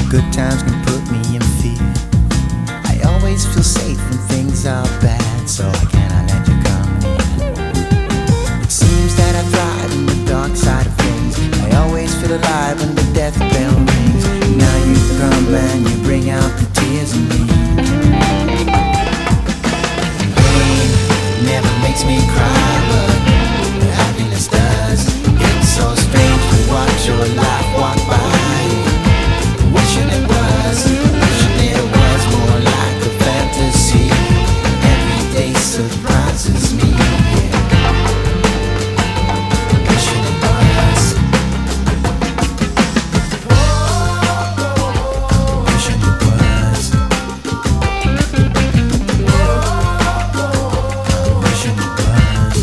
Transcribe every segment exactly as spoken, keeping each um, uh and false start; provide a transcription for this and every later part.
Good times can put me in fear. I always feel safe when things are bad, so I cannot let you come near. It seems that I thrive in the dark side of things. I always feel alive when the death bell rings. Now you come and you bring out the tears in me. Pain never makes me cry, but happiness does. It's so strange to watch your life walk by. Wishing it was, wishing it was more like a fantasy. Every day surprises me, yeah. Wishing it was, wishing it was, wishing it was.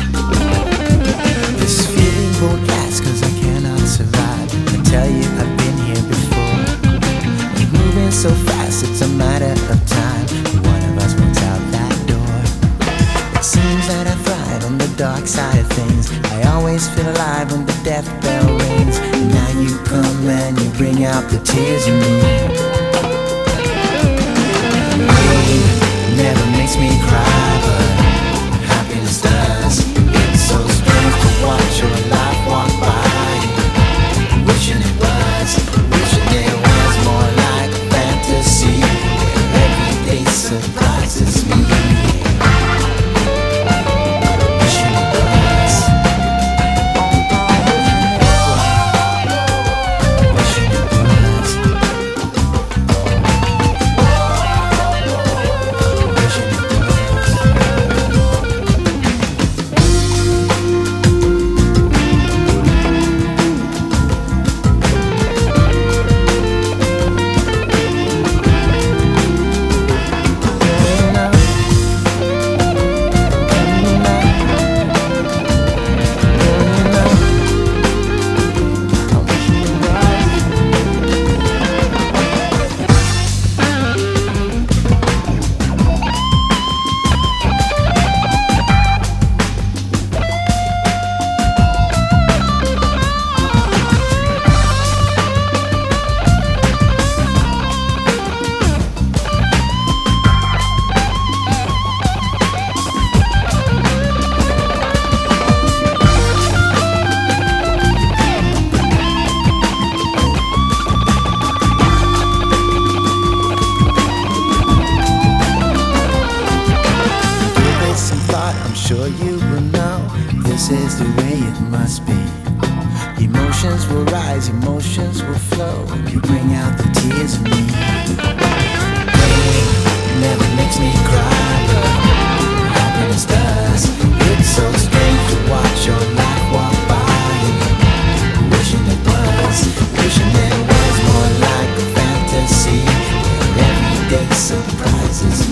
This feeling won't last, cause I cannot survive. I tell you I've been here before. Moving so fast, it's a matter of time. One of us walks out that door. It seems that I thrive on the dark side of things. I always feel alive when the death bell rings. And now you come and you bring out the tears in me. Pain never makes me cry, but happiness does. It's so strange to watch your life walk by. Wishing it was, wishing it was more like a fantasy. Every day surprises me. Wishing it was, wishing it was, wishing it I'm sure you will know this is the way it must be. Emotions will rise, emotions will flow. You bring out the tears in me. Pain never makes me cry, but happiness does. It's so strange to watch your life walk by. Wishing it was, wishing it was more like a fantasy. Every day surprises